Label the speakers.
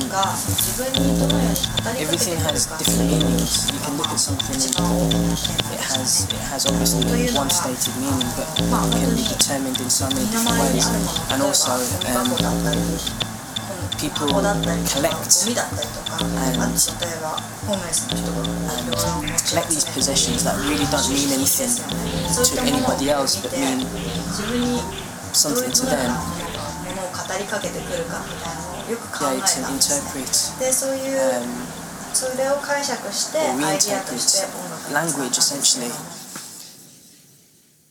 Speaker 1: が自分にどのように語りかけてく
Speaker 2: everything
Speaker 1: るか
Speaker 2: has different meanings. You can look at something and it has obviously one stated meaning, but it can be determined in so many
Speaker 1: 身の
Speaker 2: different
Speaker 1: 回りに
Speaker 2: ways.
Speaker 1: あるもの、
Speaker 2: And
Speaker 1: 例えば
Speaker 2: also
Speaker 1: ゴミ箱だったり、
Speaker 2: people
Speaker 1: 箱だったりとか、
Speaker 2: collect
Speaker 1: ゴミだったりとか、あと例えばホームレスの人とかがいろいろ持ち
Speaker 2: collect these possessions that really don't mean anything
Speaker 1: そういったものを
Speaker 2: to
Speaker 1: 見
Speaker 2: anybody else
Speaker 1: て
Speaker 2: but mean
Speaker 1: 自分にどう
Speaker 2: something
Speaker 1: いう
Speaker 2: to
Speaker 1: ふうな
Speaker 2: them.
Speaker 1: ものを語りかけてくるかみたいなのをよく考
Speaker 2: Yeah,
Speaker 1: え
Speaker 2: to
Speaker 1: たんですね。
Speaker 2: interpret
Speaker 1: で、そういうそれを解釈して
Speaker 2: or
Speaker 1: アイディアとして
Speaker 2: reinterpret
Speaker 1: 音楽に使ったん
Speaker 2: language
Speaker 1: ですけ
Speaker 2: essentially.
Speaker 1: ど